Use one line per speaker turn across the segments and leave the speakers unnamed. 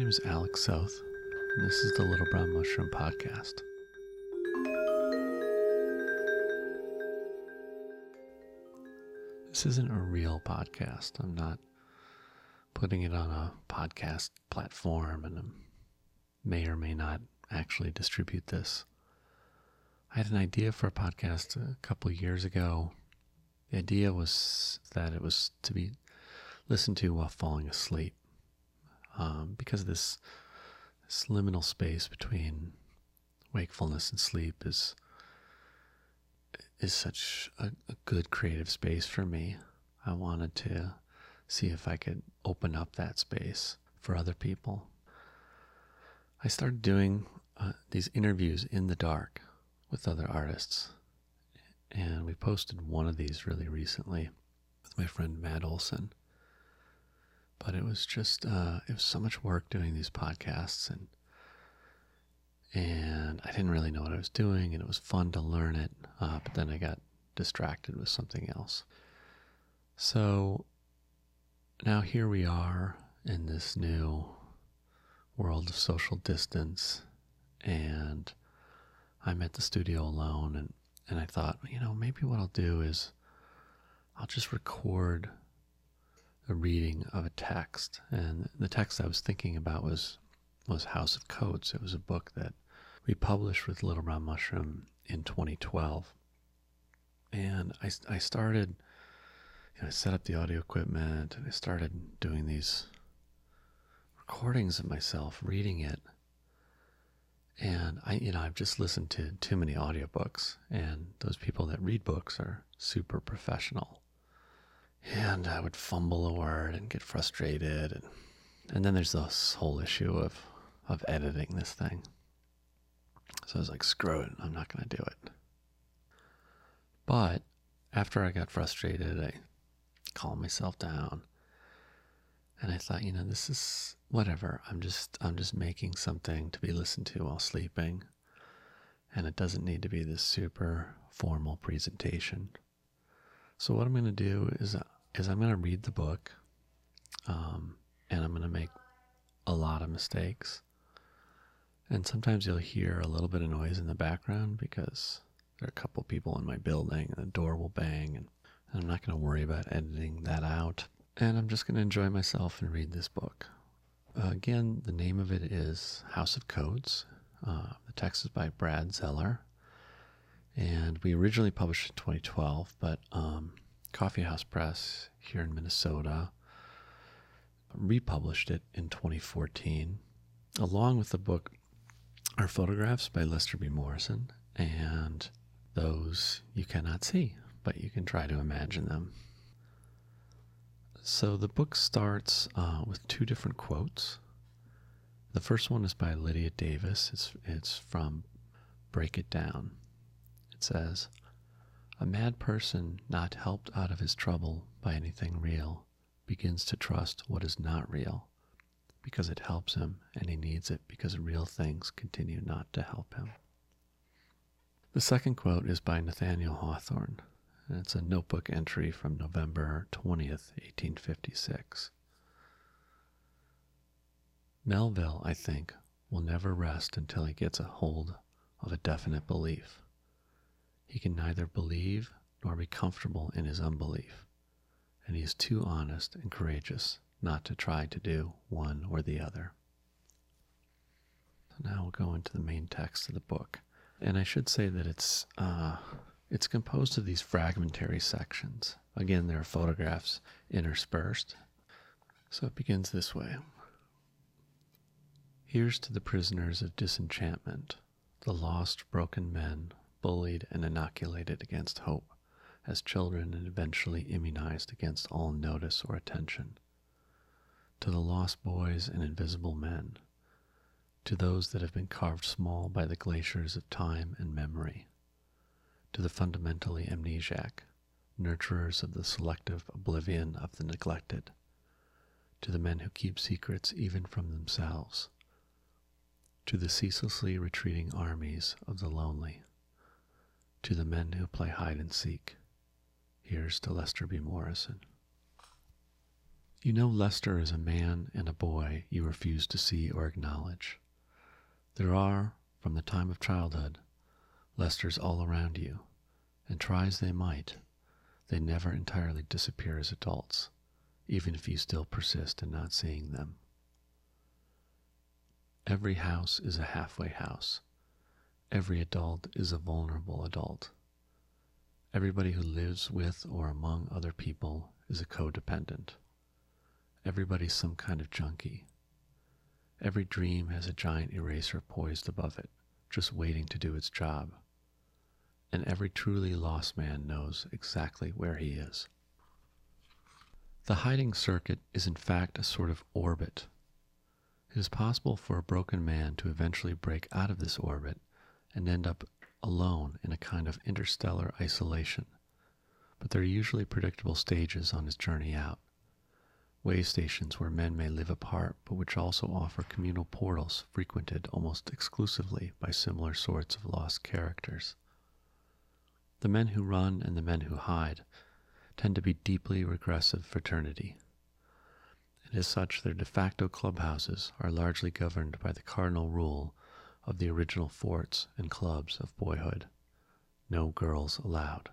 name is Alex South, and this is the Little Brown Mushroom Podcast. This isn't a real podcast. I'm not putting it on a podcast platform, and I may or may not actually distribute this. I had an idea for a podcast a couple of years ago. The idea was that it was to be listened to while falling asleep. Because this liminal space between wakefulness and sleep is such a good creative space for me. I wanted to see if I could open up that space for other people. I started doing these interviews in the dark with other artists, and we posted one of these really recently with my friend Matt Olson. But it was just, it was so much work doing these podcasts, and I didn't really know what I was doing, and it was fun to learn it, but then I got distracted with something else. So now here we are in this new world of social distance, and I'm at the studio alone, and I thought, maybe what I'll do is I'll just record a reading of a text. And the text I was thinking about was House of Codes. It was a book that we published with Little Brown Mushroom in 2012. And I started, I set up the audio equipment, and I started doing these recordings of myself reading it. And I've just listened to too many audiobooks, and those people that read books are super professional. And I would fumble a word and get frustrated. And then there's this whole issue of editing this thing. So I was like, screw it, I'm not going to do it. But after I got frustrated, I calmed myself down. And I thought, this is whatever. I'm just making something to be listened to while sleeping. And it doesn't need to be this super formal presentation. So what I'm going to do is I'm going to read the book, and I'm going to make a lot of mistakes. And sometimes you'll hear a little bit of noise in the background because there are a couple people in my building, and the door will bang, and I'm not going to worry about editing that out. And I'm just going to enjoy myself and read this book. Again, the name of it is House of Codes. The text is by Brad Zeller. And we originally published it in 2012, but Coffee House Press here in Minnesota republished it in 2014. Along with the book are photographs by Lester B. Morrison, and those you cannot see, but you can try to imagine them. So the book starts with two different quotes. The first one is by Lydia Davis. It's from Break It Down. It says, "A mad person not helped out of his trouble by anything real begins to trust what is not real because it helps him, and he needs it because real things continue not to help him." The second quote is by Nathaniel Hawthorne, and it's a notebook entry from November 20th, 1856. "Melville, I think, will never rest until he gets a hold of a definite belief. He can neither believe nor be comfortable in his unbelief, and he is too honest and courageous not to try to do one or the other." So now we'll go into the main text of the book. And I should say that it's composed of these fragmentary sections. Again, there are photographs interspersed. So it begins this way. "Here's to the prisoners of disenchantment, the lost, broken men, bullied and inoculated against hope, as children and eventually immunized against all notice or attention. To the lost boys and invisible men, to those that have been carved small by the glaciers of time and memory, to the fundamentally amnesiac, nurturers of the selective oblivion of the neglected, to the men who keep secrets even from themselves, to the ceaselessly retreating armies of the lonely, to the men who play hide and seek, here's to Lester B. Morrison." You know Lester is a man and a boy you refuse to see or acknowledge. There are, from the time of childhood, Lesters all around you, and try as they might, they never entirely disappear as adults, even if you still persist in not seeing them. Every house is a halfway house. Every adult is a vulnerable adult. Everybody who lives with or among other people is a codependent. Everybody's some kind of junkie. Every dream has a giant eraser poised above it, just waiting to do its job. And every truly lost man knows exactly where he is. The hiding circuit is in fact a sort of orbit. It is possible for a broken man to eventually break out of this orbit and end up alone in a kind of interstellar isolation, but there are usually predictable stages on his journey out. Way stations where men may live apart, but which also offer communal portals frequented almost exclusively by similar sorts of lost characters. The men who run and the men who hide tend to be deeply regressive fraternity, and as such their de facto clubhouses are largely governed by the cardinal rule of the original forts and clubs of boyhood: no girls allowed.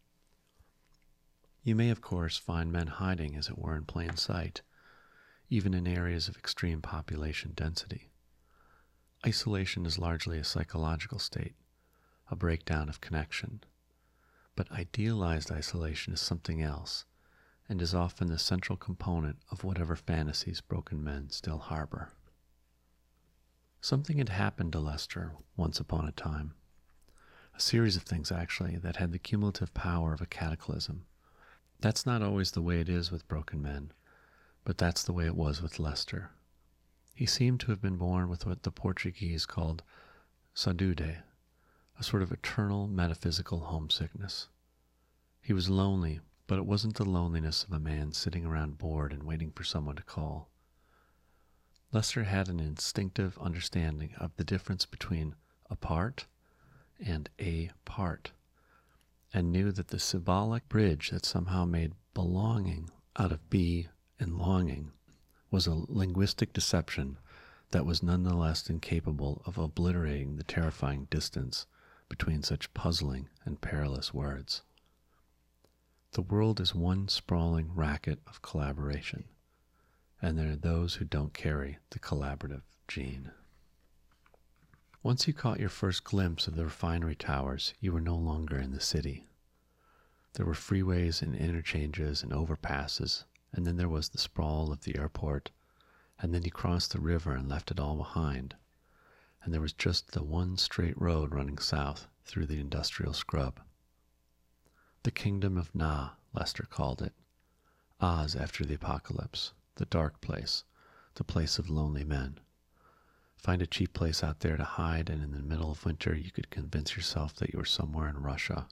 You may, of course, find men hiding, as it were, in plain sight, even in areas of extreme population density. Isolation is largely a psychological state, a breakdown of connection. But idealized isolation is something else, and is often the central component of whatever fantasies broken men still harbor. Something had happened to Lester once upon a time. A series of things, actually, that had the cumulative power of a cataclysm. That's not always the way it is with broken men, but that's the way it was with Lester. He seemed to have been born with what the Portuguese called saudade, a sort of eternal metaphysical homesickness. He was lonely, but it wasn't the loneliness of a man sitting around bored and waiting for someone to call. Lester had an instinctive understanding of the difference between apart and a part, and knew that the symbolic bridge that somehow made belonging out of be and longing was a linguistic deception that was nonetheless incapable of obliterating the terrifying distance between such puzzling and perilous words. The world is one sprawling racket of collaboration, and there are those who don't carry the collaborative gene. Once you caught your first glimpse of the refinery towers, you were no longer in the city. There were freeways and interchanges and overpasses, and then there was the sprawl of the airport, and then you crossed the river and left it all behind, and there was just the one straight road running south through the industrial scrub. The kingdom of Na, Lester called it. Oz after the apocalypse, the dark place, the place of lonely men. Find a cheap place out there to hide, and in the middle of winter you could convince yourself that you were somewhere in Russia.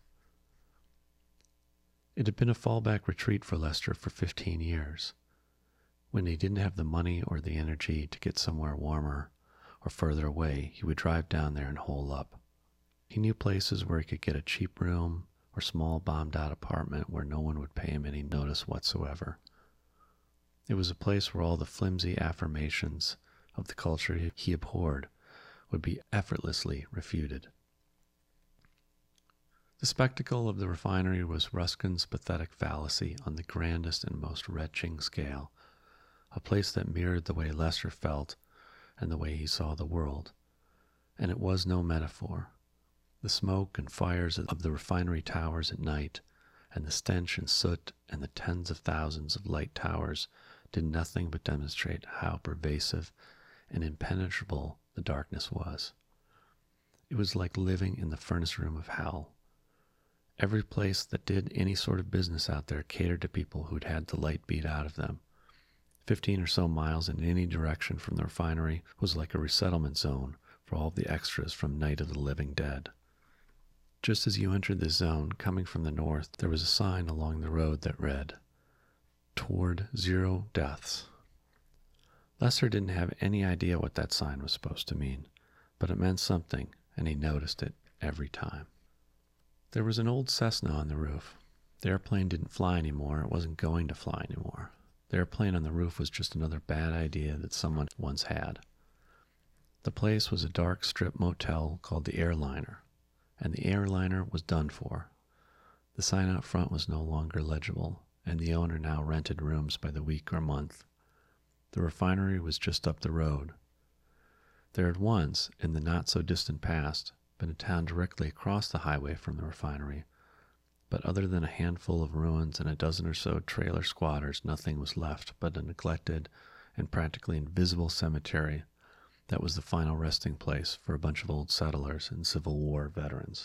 It had been a fallback retreat for Lester for 15 years. When he didn't have the money or the energy to get somewhere warmer or further away, he would drive down there and hole up. He knew places where he could get a cheap room or small bombed-out apartment where no one would pay him any notice whatsoever. It was a place where all the flimsy affirmations of the culture he abhorred would be effortlessly refuted. The spectacle of the refinery was Ruskin's pathetic fallacy on the grandest and most retching scale, a place that mirrored the way Lester felt and the way he saw the world. And it was no metaphor. The smoke and fires of the refinery towers at night, and the stench and soot and the tens of thousands of light towers did nothing but demonstrate how pervasive and impenetrable the darkness was. It was like living in the furnace room of hell. Every place that did any sort of business out there catered to people who'd had the light beat out of them. 15 or so miles in any direction from the refinery was like a resettlement zone for all the extras from Night of the Living Dead. Just as you entered this zone, coming from the north, there was a sign along the road that read, "Toward 0 deaths." Lester didn't have any idea what that sign was supposed to mean, but it meant something, and he noticed it every time. There was an old Cessna on the roof. The airplane didn't fly anymore. It wasn't going to fly anymore. The airplane on the roof was just another bad idea that someone once had. The place was a dark strip motel called the Airliner, and the Airliner was done for. The sign out front was no longer legible, and the owner now rented rooms by the week or month. The refinery was just up the road. There had once, in the not-so-distant past, been a town directly across the highway from the refinery, but other than a handful of ruins and a dozen or so trailer squatters, nothing was left but a neglected and practically invisible cemetery that was the final resting place for a bunch of old settlers and Civil War veterans.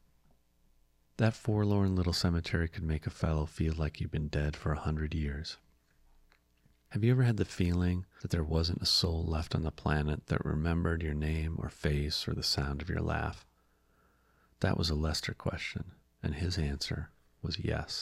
That forlorn little cemetery could make a fellow feel like you'd been dead for 100 years. Have you ever had the feeling that there wasn't a soul left on the planet that remembered your name or face or the sound of your laugh? That was a Lester question, and his answer was yes.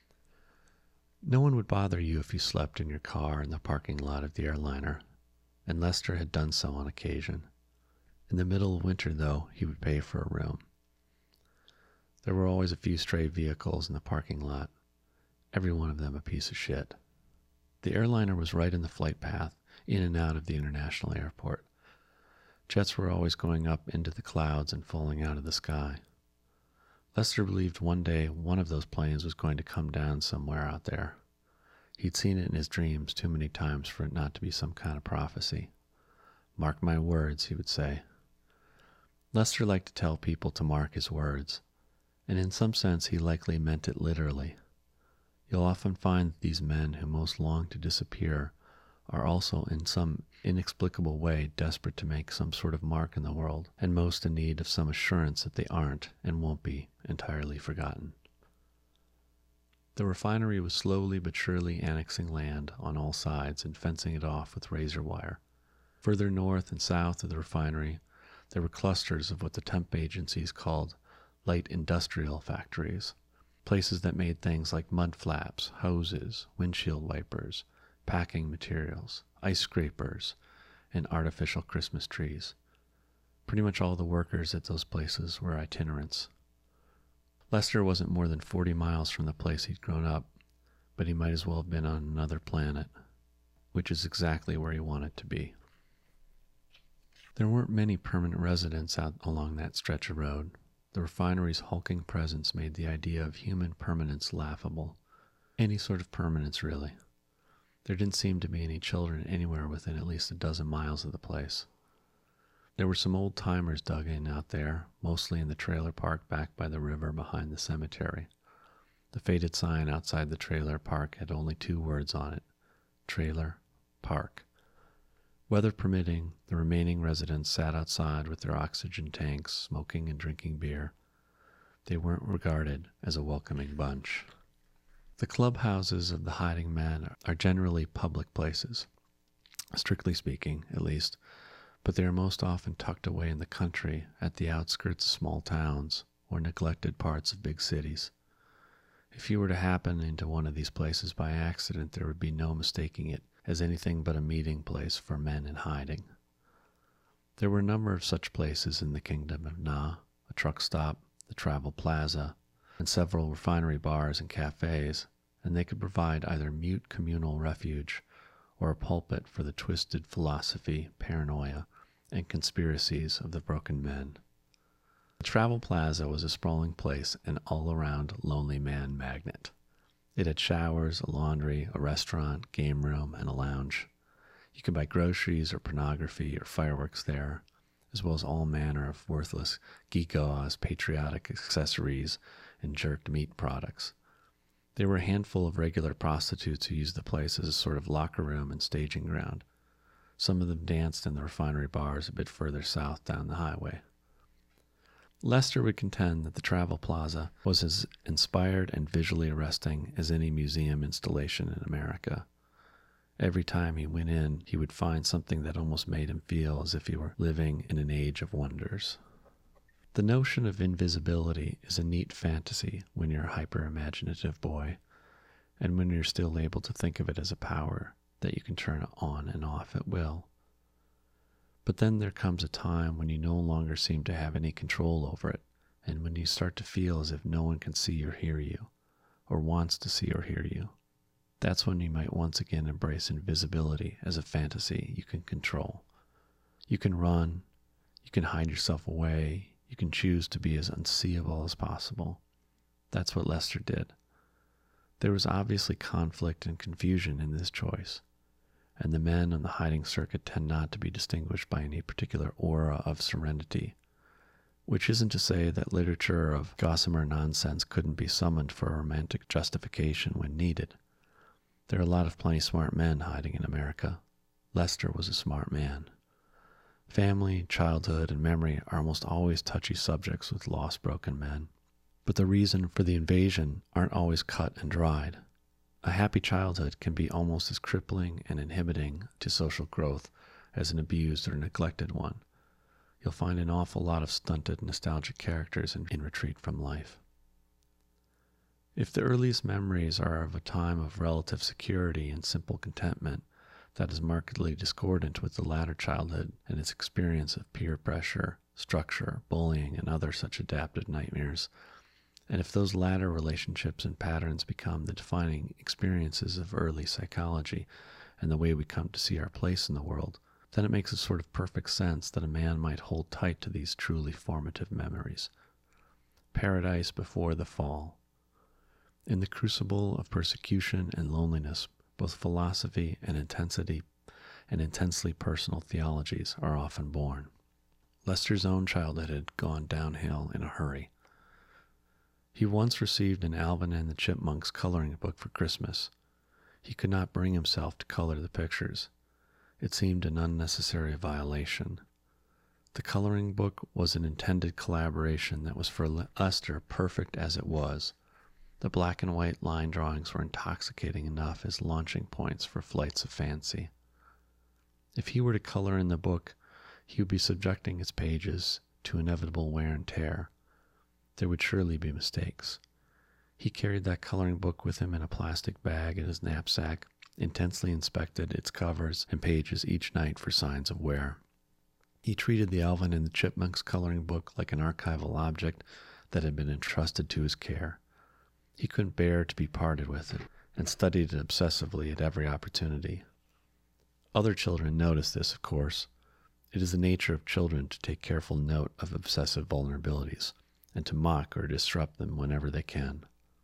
No one would bother you if you slept in your car in the parking lot of the Airliner, and Lester had done so on occasion. In the middle of winter, though, he would pay for a room. There were always a few stray vehicles in the parking lot, every one of them a piece of shit. The Airliner was right in the flight path, in and out of the international airport. Jets were always going up into the clouds and falling out of the sky. Lester believed one day one of those planes was going to come down somewhere out there. He'd seen it in his dreams too many times for it not to be some kind of prophecy. "Mark my words," he would say. Lester liked to tell people to mark his words, and in some sense he likely meant it literally. You'll often find that these men who most long to disappear are also in some inexplicable way desperate to make some sort of mark in the world, and most in need of some assurance that they aren't and won't be entirely forgotten. The refinery was slowly but surely annexing land on all sides and fencing it off with razor wire. Further north and south of the refinery, there were clusters of what the temp agencies called light industrial factories, places that made things like mud flaps, hoses, windshield wipers, packing materials, ice scrapers, and artificial Christmas trees. Pretty much all the workers at those places were itinerants. Lester wasn't more than 40 miles from the place he'd grown up, but he might as well have been on another planet, which is exactly where he wanted to be. There weren't many permanent residents out along that stretch of road. The refinery's hulking presence made the idea of human permanence laughable. Any sort of permanence, really. There didn't seem to be any children anywhere within at least a dozen miles of the place. There were some old-timers dug in out there, mostly in the trailer park back by the river behind the cemetery. The faded sign outside the trailer park had only 2 words on it: Trailer Park. Weather permitting, the remaining residents sat outside with their oxygen tanks, smoking and drinking beer. They weren't regarded as a welcoming bunch. The clubhouses of the hiding men are generally public places, strictly speaking, at least, but they are most often tucked away in the country at the outskirts of small towns or neglected parts of big cities. If you were to happen into one of these places by accident, there would be no mistaking it as anything but a meeting place for men in hiding. There were a number of such places in the kingdom of Na, a truck stop, the Travel Plaza, and several refinery bars and cafes, and they could provide either mute communal refuge or a pulpit for the twisted philosophy, paranoia, and conspiracies of the broken men. The Travel Plaza was a sprawling place, an all-around lonely man magnet. It had showers, a laundry, a restaurant, game room, and a lounge. You could buy groceries or pornography or fireworks there, as well as all manner of worthless geek-aws, patriotic accessories, and jerked meat products. There were a handful of regular prostitutes who used the place as a sort of locker room and staging ground. Some of them danced in the refinery bars a bit further south down the highway. Lester would contend that the Travel Plaza was as inspired and visually arresting as any museum installation in America. Every time he went in, he would find something that almost made him feel as if he were living in an age of wonders. The notion of invisibility is a neat fantasy when you're a hyper-imaginative boy, and when you're still able to think of it as a power that you can turn on and off at will. But then there comes a time when you no longer seem to have any control over it, and when you start to feel as if no one can see or hear you, or wants to see or hear you. That's when you might once again embrace invisibility as a fantasy you can control. You can run, you can hide yourself away, you can choose to be as unseeable as possible. That's what Lester did. There was obviously conflict and confusion in this choice, and the men on the hiding circuit tend not to be distinguished by any particular aura of serenity, which isn't to say that literature of gossamer nonsense couldn't be summoned for a romantic justification when needed. There are a lot of plenty smart men hiding in America. Lester was a smart man. Family, childhood, and memory are almost always touchy subjects with lost, broken men. But the reason for the invasion aren't always cut and dried. A happy childhood can be almost as crippling and inhibiting to social growth as an abused or neglected one. You'll find an awful lot of stunted, nostalgic characters in Retreat from Life. If the earliest memories are of a time of relative security and simple contentment, that is markedly discordant with the latter childhood and its experience of peer pressure, structure, bullying, and other such adaptive nightmares, and if those latter relationships and patterns become the defining experiences of early psychology and the way we come to see our place in the world, then it makes a sort of perfect sense that a man might hold tight to these truly formative memories. Paradise before the fall. In the crucible of persecution and loneliness, both philosophy and intensely personal theologies are often born. Lester's own childhood had gone downhill in a hurry. He once received an Alvin and the Chipmunks coloring book for Christmas. He could not bring himself to color the pictures. It seemed an unnecessary violation. The coloring book was an intended collaboration that was for Lester perfect as it was. The black and white line drawings were intoxicating enough as launching points for flights of fancy. If he were to color in the book, he would be subjecting its pages to inevitable wear and tear. There would surely be mistakes. He carried that coloring book with him in a plastic bag in his knapsack, intensely inspected its covers and pages each night for signs of wear. He treated the Alvin and the Chipmunks coloring book like an archival object that had been entrusted to his care. He couldn't bear to be parted with it, and studied it obsessively at every opportunity. Other children noticed this, of course. It is the nature of children to take careful note of obsessive vulnerabilities, and to mock or disrupt them whenever they can.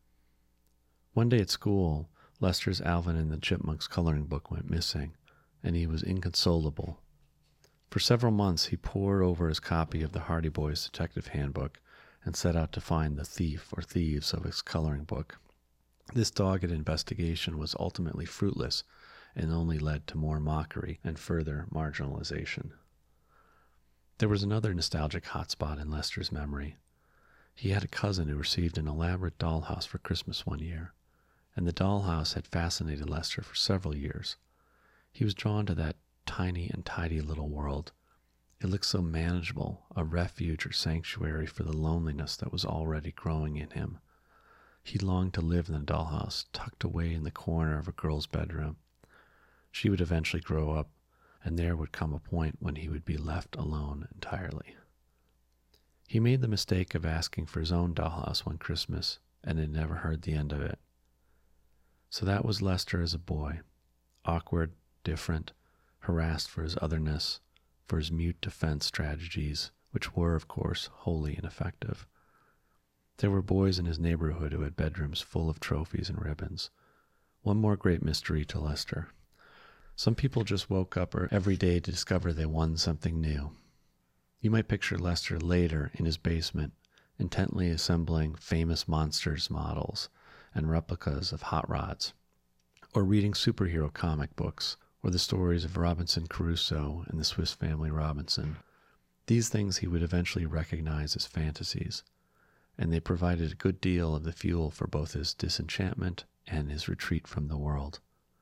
One day at school, Lester's Alvin and the Chipmunks coloring book went missing, and he was inconsolable. For several months he pored over his copy of the Hardy Boys Detective Handbook and set out to find the thief or thieves of his coloring book. This dogged investigation was ultimately fruitless and only led to more mockery and further marginalization. There was another nostalgic hotspot in Lester's memory. He had a cousin who received an elaborate dollhouse for Christmas one year, and the dollhouse had fascinated Lester for several years. He was drawn to that tiny and tidy little world. It looked so manageable, a refuge or sanctuary for the loneliness that was already growing in him. He longed to live in the dollhouse, tucked away in the corner of a girl's bedroom. She would eventually grow up, and there would come a point when he would be left alone entirely. He made the mistake of asking for his own dollhouse one Christmas, and had never heard the end of it. So that was Lester as a boy, awkward, different, harassed for his otherness, for his mute defense strategies, which were, of course, wholly ineffective. There were boys in his neighborhood who had bedrooms full of trophies and ribbons. One more great mystery to Lester. Some people just woke up every day to discover they won something new. You might picture Lester later in his basement, intently assembling famous monsters models and replicas of hot rods, or reading superhero comic books, or the stories of Robinson Crusoe and the Swiss Family Robinson. These things he would eventually recognize as fantasies, and they provided a good deal of the fuel for both his disenchantment and his retreat from the world.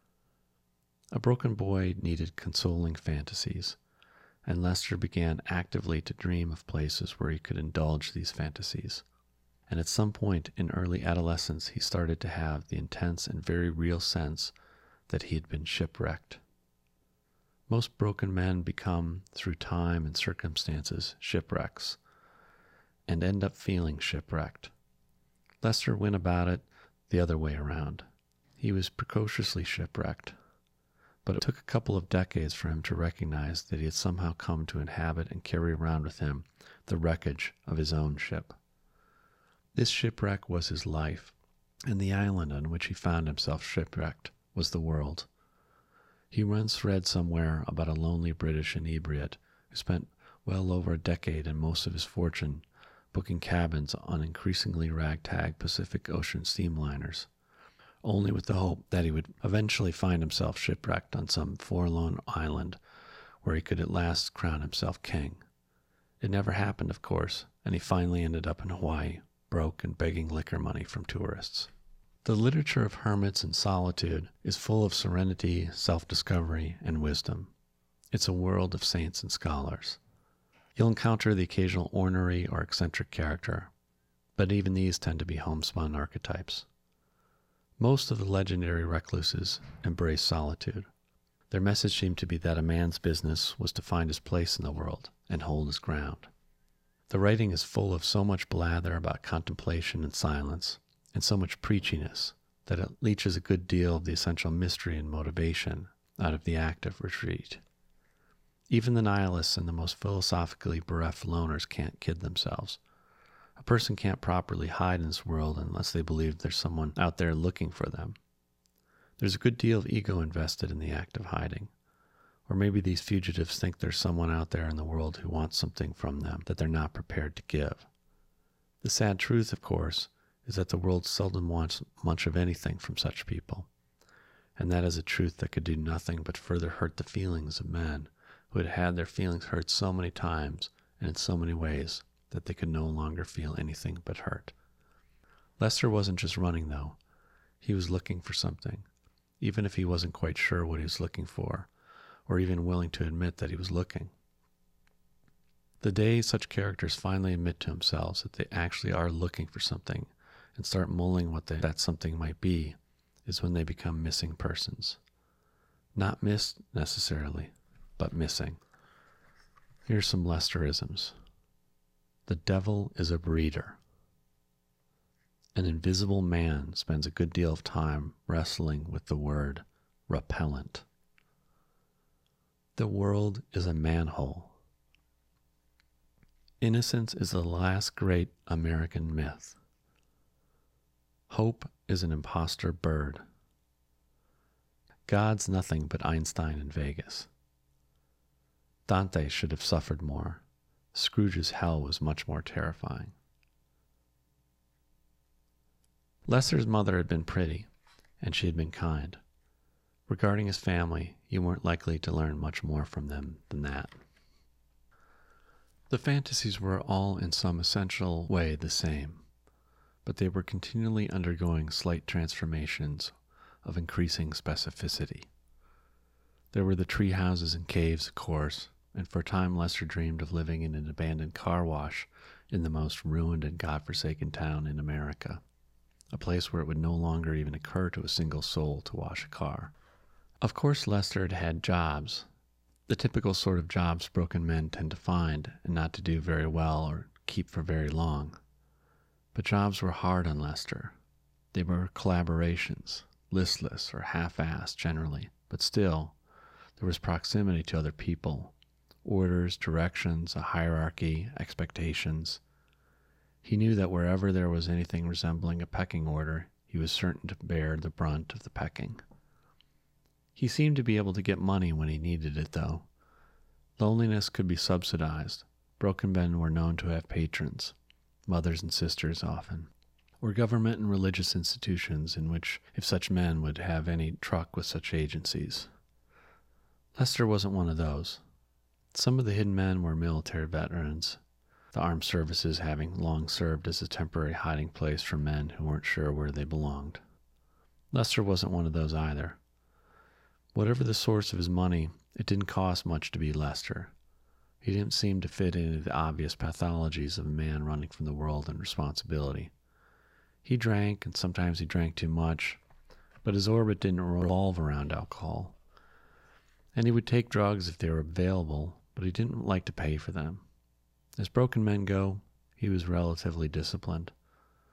A broken boy needed consoling fantasies, and Lester began actively to dream of places where he could indulge these fantasies. And at some point in early adolescence, he started to have the intense and very real sense that he had been shipwrecked. Most broken men become, through time and circumstances, shipwrecks, and end up feeling shipwrecked. Lester went about it the other way around. He was precociously shipwrecked, but it took a couple of decades for him to recognize that he had somehow come to inhabit and carry around with him the wreckage of his own ship. This shipwreck was his life, and the island on which he found himself shipwrecked was the world. He once read somewhere about a lonely British inebriate who spent well over a decade and most of his fortune booking cabins on increasingly ragtag Pacific Ocean steamliners, only with the hope that he would eventually find himself shipwrecked on some forlorn island where he could at last crown himself king. It never happened, of course, and he finally ended up in Hawaii, broke and begging liquor money from tourists. The literature of hermits and solitude is full of serenity, self-discovery, and wisdom. It's a world of saints and scholars. You'll encounter the occasional ornery or eccentric character, but even these tend to be homespun archetypes. Most of the legendary recluses embrace solitude. Their message seemed to be that a man's business was to find his place in the world and hold his ground. The writing is full of so much blather about contemplation and silence, and so much preachiness, that it leaches a good deal of the essential mystery and motivation out of the act of retreat. Even the nihilists and the most philosophically bereft loners can't kid themselves. A person can't properly hide in this world unless they believe there's someone out there looking for them. There's a good deal of ego invested in the act of hiding. Or maybe these fugitives think there's someone out there in the world who wants something from them that they're not prepared to give. The sad truth, of course, is that the world seldom wants much of anything from such people. And that is a truth that could do nothing but further hurt the feelings of men who had had their feelings hurt so many times and in so many ways that they could no longer feel anything but hurt. Lester wasn't just running, though. He was looking for something, even if he wasn't quite sure what he was looking for, or even willing to admit that he was looking. The day such characters finally admit to themselves that they actually are looking for something and start mulling what that something might be is when they become missing persons. Not missed necessarily, but missing. Here's some Lesterisms. The devil is a breeder. An invisible man spends a good deal of time wrestling with the word repellent. The world is a manhole. Innocence is the last great American myth. Hope is an imposter bird. God's nothing but Einstein in Vegas. Dante should have suffered more. Scrooge's hell was much more terrifying. Lester's mother had been pretty, and she had been kind. Regarding his family, you weren't likely to learn much more from them than that. The fantasies were all in some essential way the same, but they were continually undergoing slight transformations of increasing specificity. There were the tree houses and caves, of course, and for a time Lester dreamed of living in an abandoned car wash in the most ruined and godforsaken town in America, a place where it would no longer even occur to a single soul to wash a car. Of course, Lester had had jobs, the typical sort of jobs broken men tend to find and not to do very well or keep for very long. But jobs were hard on Lester. They were collaborations, listless or half-assed generally, but still, there was proximity to other people, orders, directions, a hierarchy, expectations. He knew that wherever there was anything resembling a pecking order, he was certain to bear the brunt of the pecking. He seemed to be able to get money when he needed it, though. Loneliness could be subsidized. Broken men were known to have patrons, mothers and sisters often, or government and religious institutions in which, if such men would have any truck with such agencies. Lester wasn't one of those. Some of the hidden men were military veterans, the armed services having long served as a temporary hiding place for men who weren't sure where they belonged. Lester wasn't one of those either. Whatever the source of his money, it didn't cost much to be Lester. He didn't seem to fit into the obvious pathologies of a man running from the world and responsibility. He drank, and sometimes he drank too much, but his orbit didn't revolve around alcohol. And he would take drugs if they were available, but he didn't like to pay for them. As broken men go, he was relatively disciplined.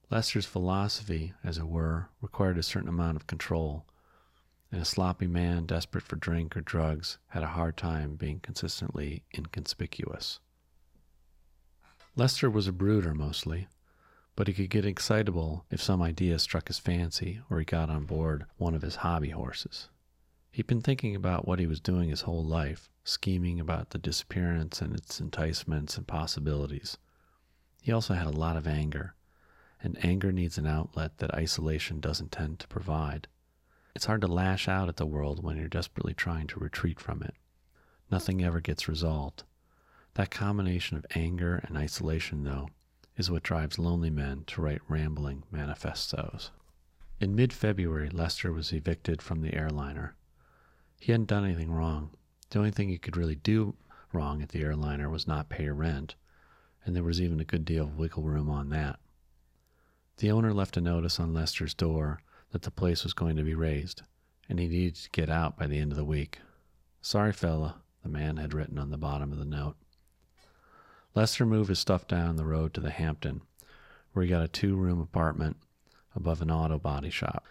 Lester's philosophy, as it were, required a certain amount of control, and a sloppy man desperate for drink or drugs had a hard time being consistently inconspicuous. Lester was a brooder mostly, but he could get excitable if some idea struck his fancy or he got on board one of his hobby horses. He'd been thinking about what he was doing his whole life, scheming about the disappearance and its enticements and possibilities. He also had a lot of anger, and anger needs an outlet that isolation doesn't tend to provide. It's hard to lash out at the world when you're desperately trying to retreat from it. Nothing ever gets resolved. That combination of anger and isolation, though, is what drives lonely men to write rambling manifestos. In mid-February, Lester was evicted from the airliner. He hadn't done anything wrong. The only thing you could really do wrong at the airliner was not pay your rent, and there was even a good deal of wiggle room on that. The owner left a notice on Lester's door that the place was going to be raised, and he needed to get out by the end of the week. "Sorry, fella," the man had written on the bottom of the note. Lester moved his stuff down the road to the Hampton, where he got a 2-room apartment above an auto body shop.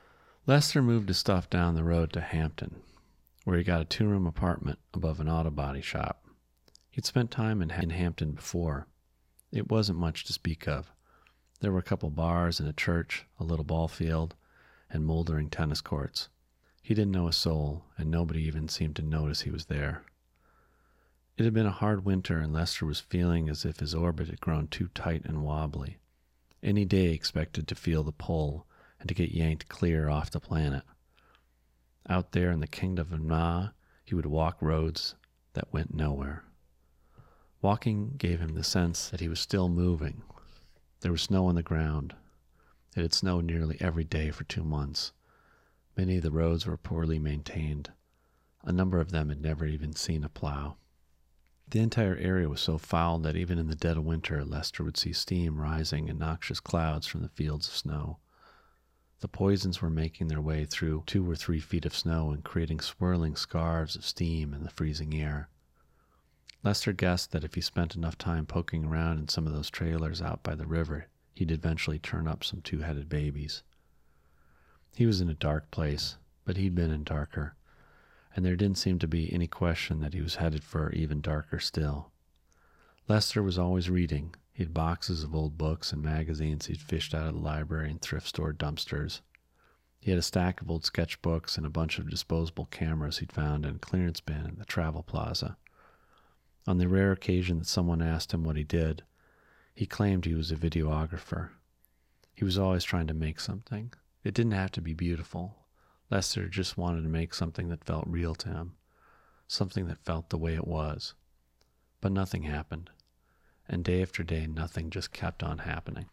He'd spent time in Hampton before. It wasn't much to speak of. There were a couple bars and a church, a little ball field, and moldering tennis courts. He didn't know a soul, and nobody even seemed to notice he was there. It had been a hard winter, and Lester was feeling as if his orbit had grown too tight and wobbly. Any day expected to feel the pull and to get yanked clear off the planet. Out there in the kingdom of Na, he would walk roads that went nowhere. Walking gave him the sense that he was still moving. There was snow on the ground. It had snowed nearly every day for 2 months. Many of the roads were poorly maintained. A number of them had never even seen a plow. The entire area was so foul that even in the dead of winter, Lester would see steam rising in noxious clouds from the fields of snow. The poisons were making their way through 2 or 3 feet of snow and creating swirling scarves of steam in the freezing air. Lester guessed that if he spent enough time poking around in some of those trailers out by the river, he'd eventually turn up some 2-headed babies. He was in a dark place, but he'd been in darker, and there didn't seem to be any question that he was headed for even darker still. Lester was always reading. He had boxes of old books and magazines he'd fished out of the library and thrift store dumpsters. He had a stack of old sketchbooks and a bunch of disposable cameras he'd found in a clearance bin at the Travel Plaza. On the rare occasion that someone asked him what he did, he claimed he was a videographer. He was always trying to make something. It didn't have to be beautiful. Lester just wanted to make something that felt real to him, something that felt the way it was. But nothing happened, and day after day nothing just kept on happening.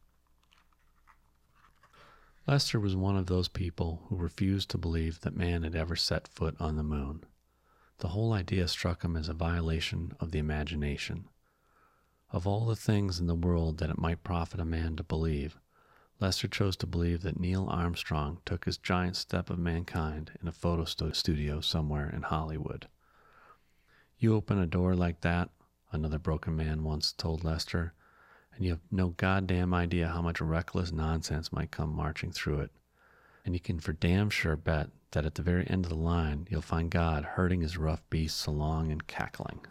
Lester was one of those people who refused to believe that man had ever set foot on the moon. The whole idea struck him as a violation of the imagination. Of all the things in the world that it might profit a man to believe, Lester chose to believe that Neil Armstrong took his giant step of mankind in a photo studio somewhere in Hollywood. "You open a door like that," another broken man once told Lester, "and you have no goddamn idea how much reckless nonsense might come marching through it. And you can for damn sure bet that at the very end of the line, you'll find God herding his rough beasts along and cackling."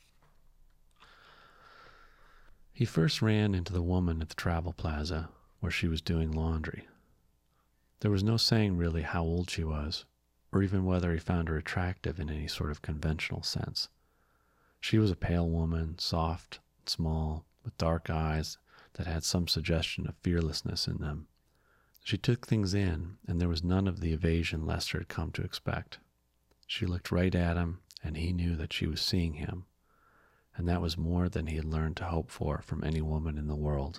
He first ran into the woman at the Travel Plaza, where she was doing laundry. There was no saying really how old she was, or even whether he found her attractive in any sort of conventional sense. She was a pale woman, soft and small, with dark eyes that had some suggestion of fearlessness in them. She took things in, and there was none of the evasion Lester had come to expect. She looked right at him, and he knew that she was seeing him, and that was more than he had learned to hope for from any woman in the world.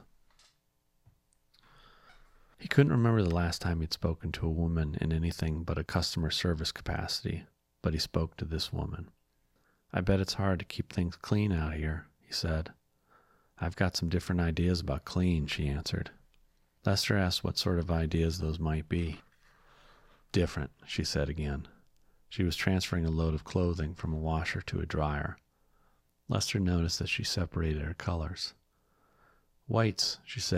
He couldn't remember the last time he'd spoken to a woman in anything but a customer service capacity, but he spoke to this woman. "I bet it's hard to keep things clean out here," he said. "I've got some different ideas about clean," she answered. Lester asked what sort of ideas those might be. "Different," she said again. She was transferring a load of clothing from a washer to a dryer. Lester noticed that she separated her colors. "Whites," she said,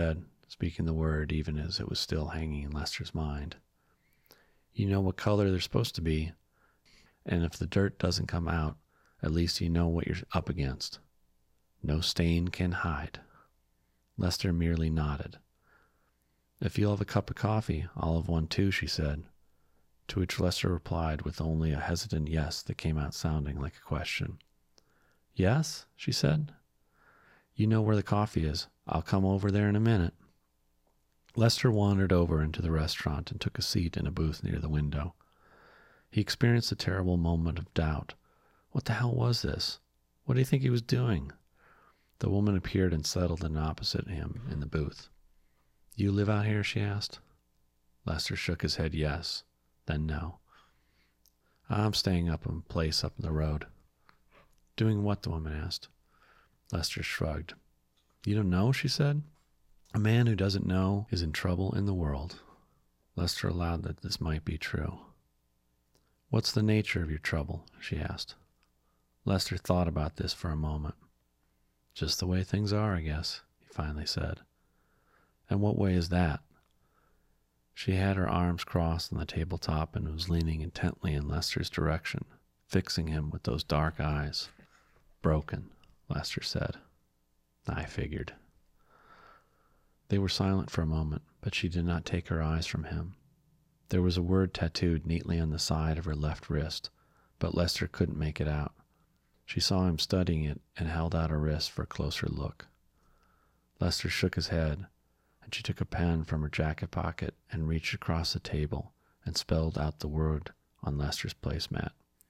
speaking the word even as it was still hanging in Lester's mind. You know what color they're supposed to be, and if the dirt doesn't come out, at least you know what you're up against. No stain can hide. Lester merely nodded. If you'll have a cup of coffee, I'll have one too, she said, to which Lester replied with only a hesitant yes that came out sounding like a question. Yes, she said. You know where the coffee is. I'll come over there in a minute. Lester wandered over into the restaurant and took a seat in a booth near the window. He experienced a terrible moment of doubt. What the hell was this? What do you think he was doing? The woman appeared and settled in opposite him in the booth. You live out here, she asked. Lester shook his head yes, then no. I'm staying up in a place up the road. Doing what? The woman asked. Lester shrugged. You don't know, she said. A man who doesn't know is in trouble in the world. Lester allowed that this might be true. What's the nature of your trouble? She asked. Lester thought about this for a moment. Just the way things are, I guess, he finally said. And what way is that? She had her arms crossed on the tabletop and was leaning intently in Lester's direction, fixing him with those dark eyes. Broken, Lester said. I figured. They were silent for a moment, but she did not take her eyes from him. There was a word tattooed neatly on the side of her left wrist, but Lester couldn't make it out. She saw him studying it and held out her wrist for a closer look. Lester shook his head, and she took a pen from her jacket pocket and reached across the table and spelled out the word on Lester's placemat.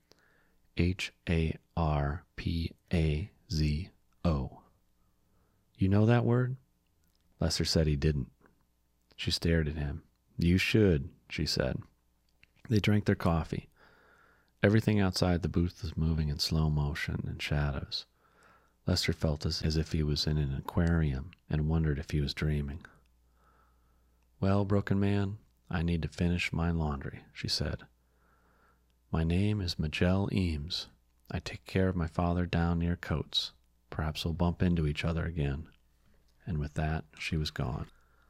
Harpazo. You know that word? Lester said he didn't. She stared at him. You should, she said. They drank their coffee. Everything outside the booth was moving in slow motion and shadows. Lester felt as if he was in an aquarium and wondered if he was dreaming. Well, Broken Man, I need to finish my laundry, she said. My name is Majel Eames. I take care of my father down near Coates. Perhaps we'll bump into each other again. And with that, she was gone.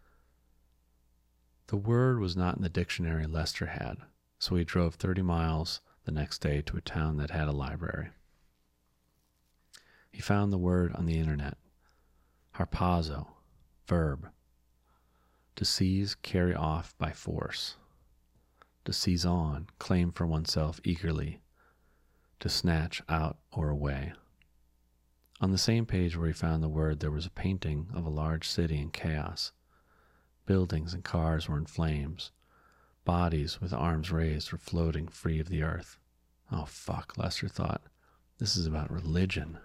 The word was not in the dictionary Lester had, so he drove 30 miles the next day to a town that had a library. He found the word on the internet. Harpazo, verb. To seize, carry off by force. To seize on, claim for oneself eagerly. To snatch out or away. On the same page where he found the word, there was a painting of a large city in chaos. Buildings and cars were in flames. Bodies with arms raised were floating free of the earth. Oh, fuck, Lester thought. This is about religion.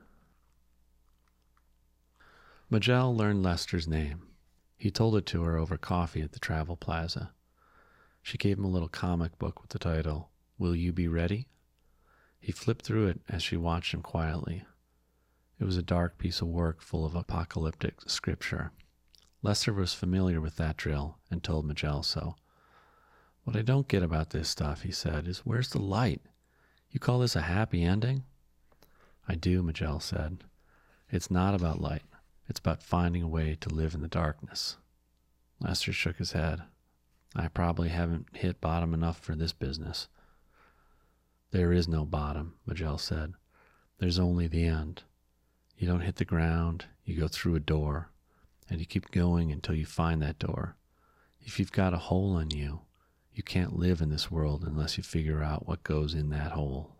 Majel learned Lester's name. He told it to her over coffee at the Travel Plaza. She gave him a little comic book with the title, Will You Be Ready? He flipped through it as she watched him quietly. It was a dark piece of work full of apocalyptic scripture. Lester was familiar with that drill and told Majel so. What I don't get about this stuff, he said, is where's the light? You call this a happy ending? I do, Majel said. It's not about light. It's about finding a way to live in the darkness. Lester shook his head. I probably haven't hit bottom enough for this business. There is no bottom, Majel said. There's only the end. You don't hit the ground, you go through a door, and you keep going until you find that door. If you've got a hole in you, you can't live in this world unless you figure out what goes in that hole.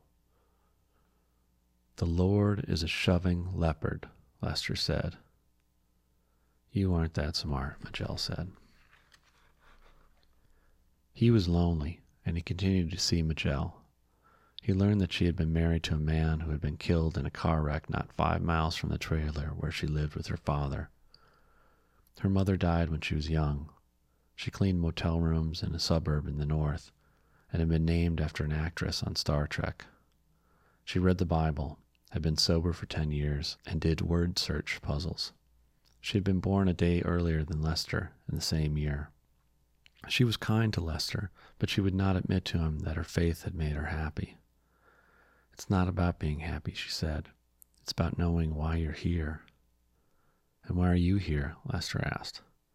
The Lord is a shoving leopard, Lester said. You aren't that smart, Majel said. He was lonely, and he continued to see Majel. He learned that she had been married to a man who had been killed in a car wreck not 5 miles from the trailer where she lived with her father. Her mother died when she was young. She cleaned motel rooms in a suburb in the north and had been named after an actress on Star Trek. She read the Bible, had been sober for 10 years, and did word search puzzles. She had been born a day earlier than Lester in the same year. She was kind to Lester, but she would not admit to him that her faith had made her happy. It's not about being happy, she said. It's about knowing why you're here. And why are you here? Lester asked.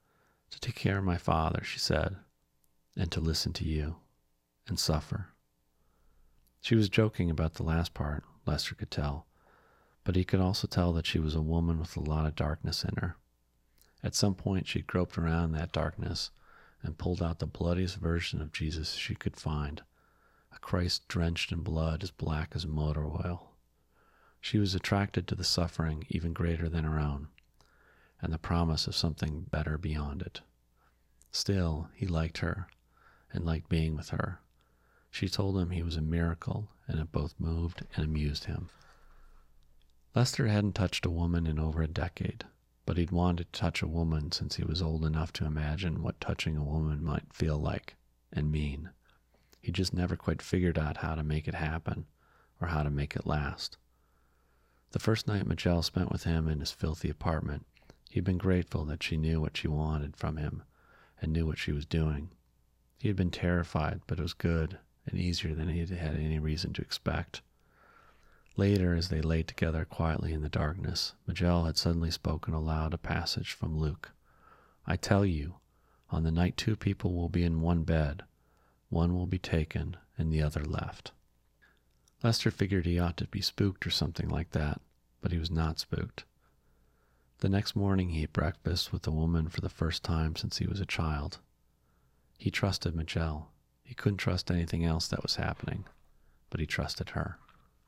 to take care of my father, she said, and to listen to you and suffer. She was joking about the last part, Lester could tell, but he could also tell that she was a woman with a lot of darkness in her. At some point, she'd groped around that darkness and pulled out the bloodiest version of Jesus she could find, a Christ drenched in blood as black as motor oil. She was attracted to the suffering even greater than her own, and the promise of something better beyond it. Still, he liked her and liked being with her. She told him he was a miracle, and it both moved and amused him. Lester hadn't touched a woman in over a decade, but he'd wanted to touch a woman since he was old enough to imagine what touching a woman might feel like and mean. He just never quite figured out how to make it happen or how to make it last. The first night Majel spent with him in his filthy apartment, he'd been grateful that she knew what she wanted from him and knew what she was doing. He had been terrified, but it was good and easier than he had any reason to expect. Later, as they lay together quietly in the darkness, Majel had suddenly spoken aloud a passage from Luke. I tell you, on the night 2 people will be in one bed, one will be taken and the other left. Lester figured he ought to be spooked or something like that, but he was not spooked. The next morning he ate breakfast with the woman for the first time since he was a child. He trusted Majel. He couldn't trust anything else that was happening, but he trusted her.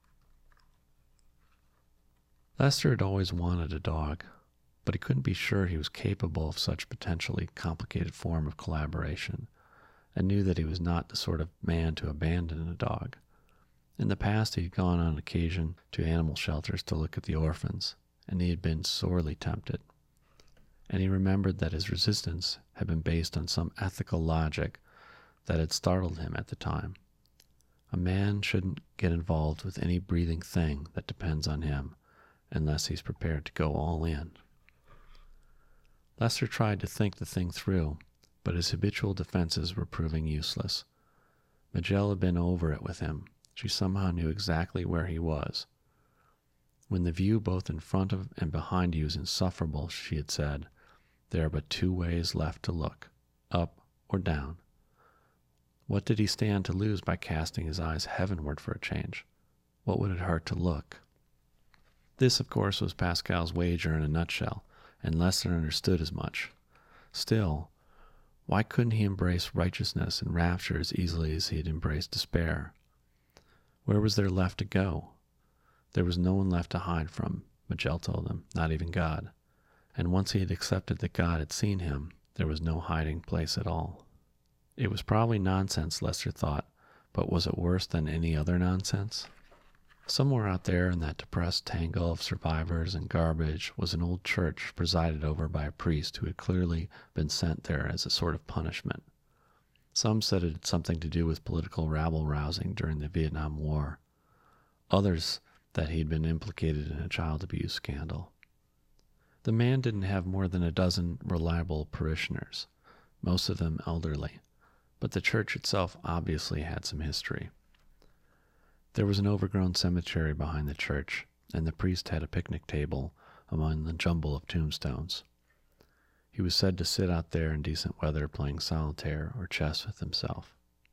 Lester had always wanted a dog, but he couldn't be sure he was capable of such potentially complicated form of collaboration, and knew that he was not the sort of man to abandon a dog. In the past he had gone on occasion to animal shelters to look at the orphans, and he had been sorely tempted. And he remembered that his resistance had been based on some ethical logic that had startled him at the time. A man shouldn't get involved with any breathing thing that depends on him unless he's prepared to go all in. Lester tried to think the thing through, but his habitual defenses were proving useless. Majel had been over it with him. She somehow knew exactly where he was. When the view both in front of and behind you is insufferable, she had said, there are but 2 ways left to look, up or down. What did he stand to lose by casting his eyes heavenward for a change? What would it hurt to look? This, of course, was Pascal's wager in a nutshell, and Lester understood as much. Still, why couldn't he embrace righteousness and rapture as easily as he had embraced despair? Where was there left to go? There was no one left to hide from, Majel told him, not even God. And once he had accepted that God had seen him, there was no hiding place at all. It was probably nonsense, Lester thought, but was it worse than any other nonsense? Somewhere out there in that depressed tangle of survivors and garbage was an old church presided over by a priest who had clearly been sent there as a sort of punishment. Some said it had something to do with political rabble-rousing during the Vietnam War. Others that he'd been implicated in a child abuse scandal. The man didn't have more than a dozen reliable parishioners, most of them elderly, but the church itself obviously had some history. There was an overgrown cemetery behind the church, and the priest had a picnic table among the jumble of tombstones. He was said to sit out there in decent weather playing solitaire or chess with himself.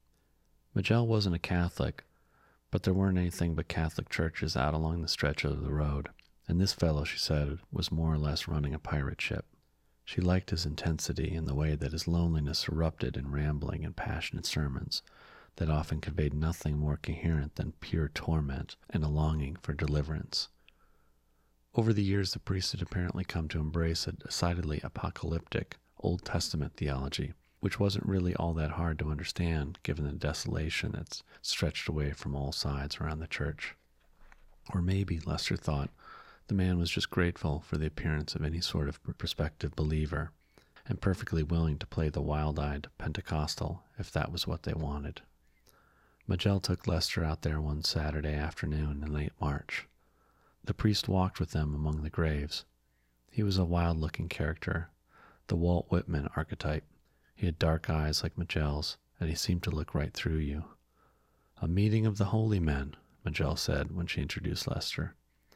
Majel wasn't a Catholic, but there weren't anything but Catholic churches out along the stretch of the road, and this fellow, she said, was more or less running a pirate ship. She liked his intensity and the way that his loneliness erupted in rambling and passionate sermons that often conveyed nothing more coherent than pure torment and a longing for deliverance. Over the years, the priest had apparently come to embrace a decidedly apocalyptic Old Testament theology, which wasn't really all that hard to understand given the desolation that stretched away from all sides around the church. Or maybe, Lester thought, the man was just grateful for the appearance of any sort of prospective believer, and perfectly willing to play the wild-eyed Pentecostal if that was what they wanted. Majel took Lester out there one Saturday afternoon in late March. The priest walked with them among the graves. He was a wild-looking character, the Walt Whitman archetype. He had dark eyes like Majel's, and he seemed to look right through you. A meeting of the holy men, Majel said when she introduced Lester.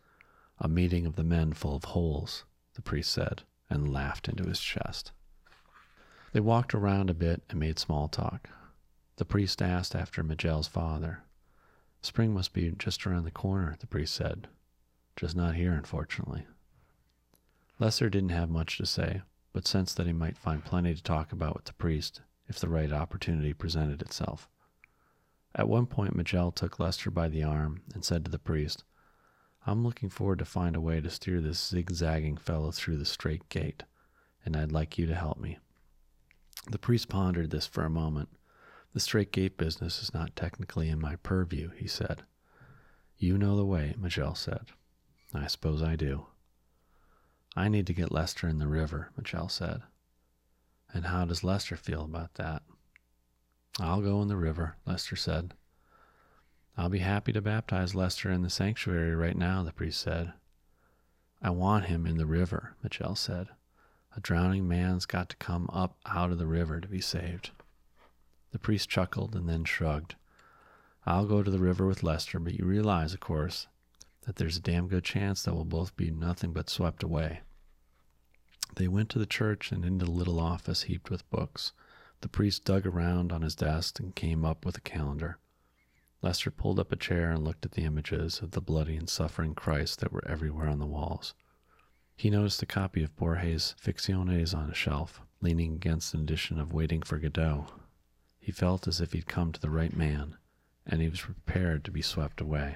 A meeting of the men full of holes, the priest said, and laughed into his chest. They walked around a bit and made small talk. The priest asked after Magel's father. Spring must be just around the corner, the priest said. Just not here, unfortunately. Lester didn't have much to say, but sensed that he might find plenty to talk about with the priest if the right opportunity presented itself. At one point, Magel took Lester by the arm and said to the priest, I'm looking forward to find a way to steer this zigzagging fellow through the straight gate, and I'd like you to help me. The priest pondered this for a moment. The straight gate business is not technically in my purview, he said. You know the way, Magel said. I suppose I do. I need to get Lester in the river, Magel said. And how does Lester feel about that? I'll go in the river, Lester said. I'll be happy to baptize Lester in the sanctuary right now, the priest said. I want him in the river, Magel said. A drowning man's got to come up out of the river to be saved. The priest chuckled and then shrugged. I'll go to the river with Lester, but you realize, of course, that there's a damn good chance that we'll both be nothing but swept away. They went to the church and into the little office heaped with books. The priest dug around on his desk and came up with a calendar. Lester pulled up a chair and looked at the images of the bloody and suffering Christ that were everywhere on the walls. He noticed a copy of Borges' Ficciones on a shelf, leaning against an edition of Waiting for Godot. He felt as if he'd come to the right man, and he was prepared to be swept away.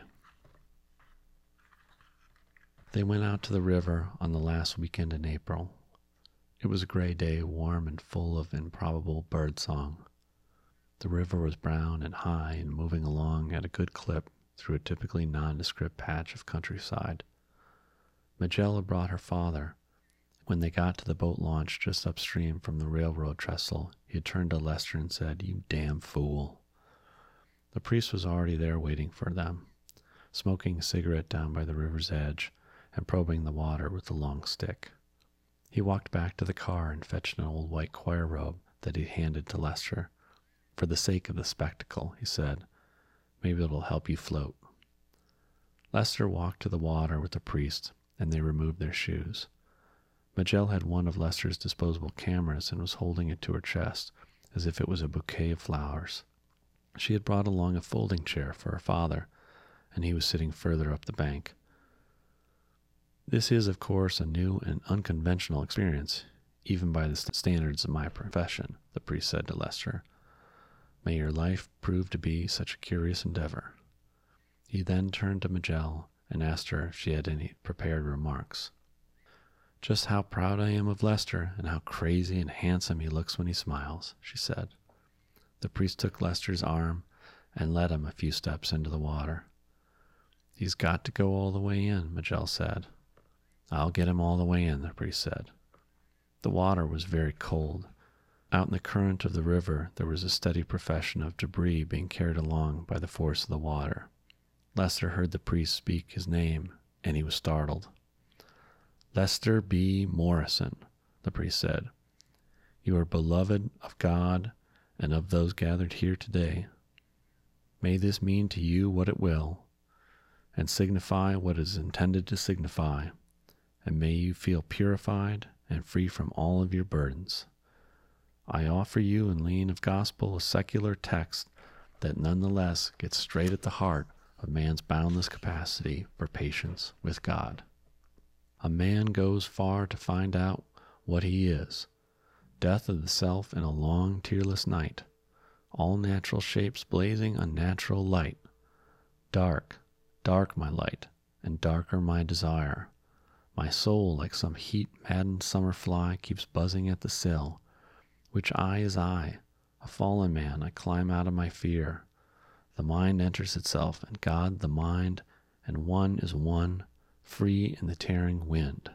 They went out to the river on the last weekend in April. It was a gray day, warm and full of improbable birdsong. The river was brown and high and moving along at a good clip through a typically nondescript patch of countryside. Magel had brought her father. When they got to the boat launch just upstream from the railroad trestle, he had turned to Lester and said, You damn fool. The priest was already there waiting for them, smoking a cigarette down by the river's edge and probing the water with a long stick. He walked back to the car and fetched an old white choir robe that he handed to Lester. For the sake of the spectacle, he said, maybe it'll help you float. Lester walked to the water with the priest, and they removed their shoes. Magel had one of Lester's disposable cameras and was holding it to her chest, as if it was a bouquet of flowers. She had brought along a folding chair for her father, and he was sitting further up the bank. This is, of course, a new and unconventional experience, even by the standards of my profession, the priest said to Lester. May your life prove to be such a curious endeavor. He then turned to Magel and asked her if she had any prepared remarks. Just how proud I am of Lester and how crazy and handsome he looks when he smiles, she said. The priest took Lester's arm and led him a few steps into the water. He's got to go all the way in, Magel said. I'll get him all the way in, the priest said. The water was very cold. Out in the current of the river, there was a steady procession of debris being carried along by the force of the water. Lester heard the priest speak his name, and he was startled. Lester B. Morrison, the priest said. You are beloved of God and of those gathered here today. May this mean to you what it will, and signify what it is intended to signify, and may you feel purified and free from all of your burdens. I offer you in lien of gospel a secular text that nonetheless gets straight at the heart of man's boundless capacity for patience with God. A man goes far to find out what he is. Death of the self in a long, tearless night. All natural shapes blazing unnatural light. Dark, dark my light, and darker my desire. My soul, like some heat-maddened summer fly, keeps buzzing at the sill. Which eye is I? A fallen man, I climb out of my fear. The mind enters itself, and God the mind, and one is one, free in the tearing wind.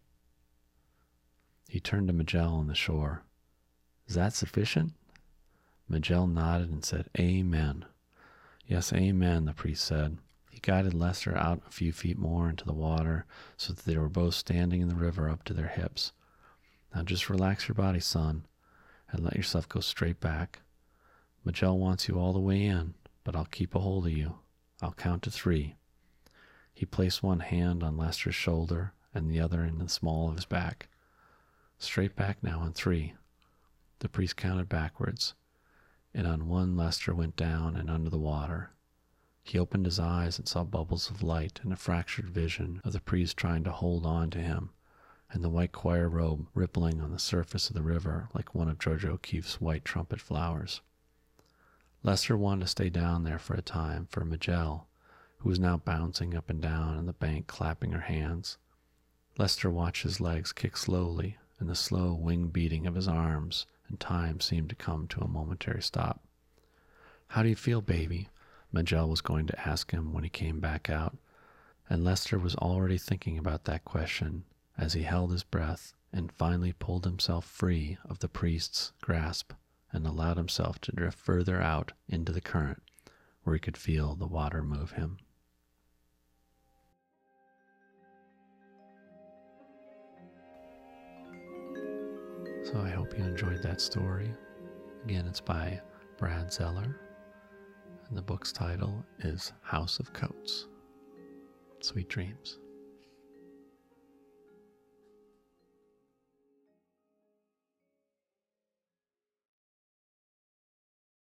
He turned to Magel on the shore. Is that sufficient? Magel nodded and said, Amen. Yes, amen, the priest said. He guided Lester out a few feet more into the water so that they were both standing in the river up to their hips. Now just relax your body, son, and let yourself go straight back. Magel wants you all the way in, but I'll keep a hold of you. I'll count to 3. He placed one hand on Lester's shoulder and the other in the small of his back. Straight back now on 3. The priest counted backwards, and on one Lester went down and under the water. He opened his eyes and saw bubbles of light and a fractured vision of the priest trying to hold on to him, and the white choir robe rippling on the surface of the river like one of George O'Keeffe's white trumpet flowers. Lester wanted to stay down there for a time for Majel, who was now bouncing up and down on the bank clapping her hands. Lester watched his legs kick slowly, and the slow wing beating of his arms, and time seemed to come to a momentary stop. "How do you feel, baby?" Majel was going to ask him when he came back out, and Lester was already thinking about that question as he held his breath and finally pulled himself free of the priest's grasp and allowed himself to drift further out into the current where he could feel the water move him. So I hope you enjoyed that story. Again, it's by Brad Zeller, and the book's title is House of Coats. Sweet dreams.